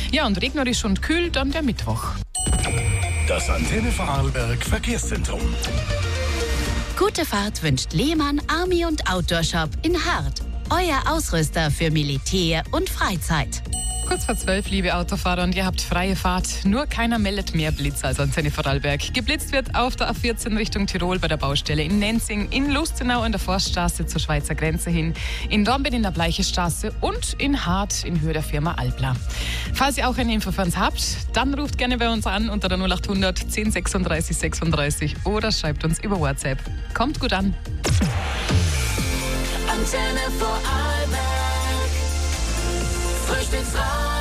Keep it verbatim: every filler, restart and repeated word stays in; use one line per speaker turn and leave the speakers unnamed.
Ja, und regnerisch und kühl dann der Mittwoch.
Das Antenne Vorarlberg Verkehrszentrum.
Gute Fahrt wünscht Lehmann Army und Outdoor Shop in Hart. Euer Ausrüster für Militär und Freizeit.
Kurz vor zwölf, liebe Autofahrer, und ihr habt freie Fahrt. Nur keiner meldet mehr Blitz als Antenne Vorarlberg. Geblitzt wird auf der A vierzehn Richtung Tirol bei der Baustelle in Nenzing, in Lustenau an der Forststraße zur Schweizer Grenze hin, in Dornbirn in der Bleichestraße und in Hart in Höhe der Firma Albla. Falls ihr auch eine Info für uns habt, dann ruft gerne bei uns an unter der null acht hundert zehn sechsunddreißig sechsunddreißig oder schreibt uns über WhatsApp. Kommt gut an.
Antenne Vorarlberg. Frühstücksradio.